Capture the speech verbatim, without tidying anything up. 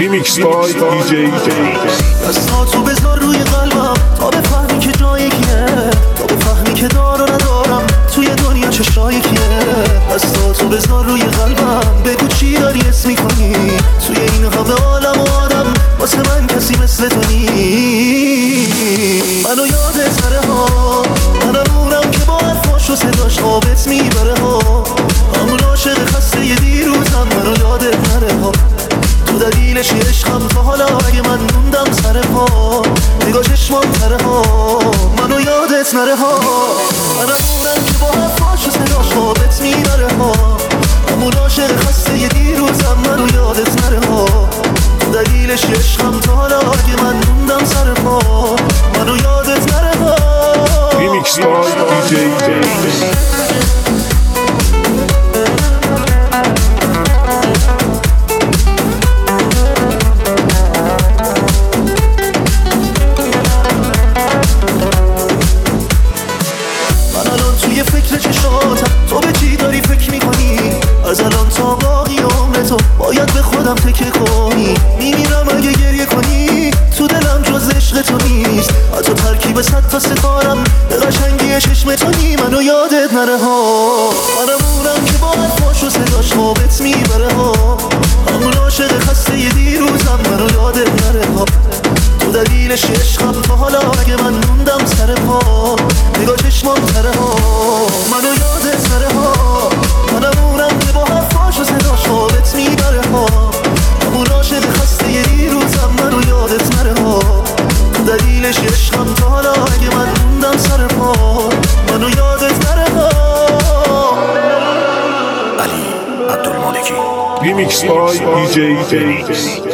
ریمیکس بای دی جی دستاتو بذار روی قلبم تا بفهمی که جای کیه، تا بفهمی که دار و ندارم توی دنیا چشای کیه. دستاتو بذار روی قلبم بگو چی داری اسم میکنی توی این همه عالم و آدم واسه من کسی مثل تو نی. منو یادت نره ها، منم اونم که با حرفاش و صداش آبت میبره ها. همون عاشق خسته ی دیروزم منو یادت نره ها. تو دلیلش عشقم تا حالا اگه من موندم سر پا، نگاه چشمان تره ها منو یادت نره ها. منم اونم که با حرفاش و صداش آبت میبره ها. همون عاشق خسته ی دیروزم منو یادت نره ها. تو دلیلش عشقم تا حالا اگه من موندم سر پا، منو یادت نره ها. ریمیکس بای دی جی فکر چشاتم تو به چی داری فکر میکنی؟ از الان تا باقی عمر تو باید به خودم فکر کنی. میمیرم اگه گریه کنی، تو دلم جز عشق تو نیست. حتی ترکیب صد تا ستارم به قشنگی چشم تو نی. منو یادت نره ها، منم اونم که با حرفاش و صداش خوابت میبره ها. همون عاشق خسته ی دیروزم منو یادت نره ها. تو دلیلش عشقم تا حالا اگه من موندم سر پا، نگاه چشمان تره ها منو یادت نره ها. منم اونم که با حرفاش و صداش خوابت میبره ها. همون عاشق خسته ی دیروزم منو یادت نره ها. تو دلیلش عشقم تا حالا اگه من موندم سر پا، منو یادت نره ها. علی عبدالمالکی ریمیکس بای دی جی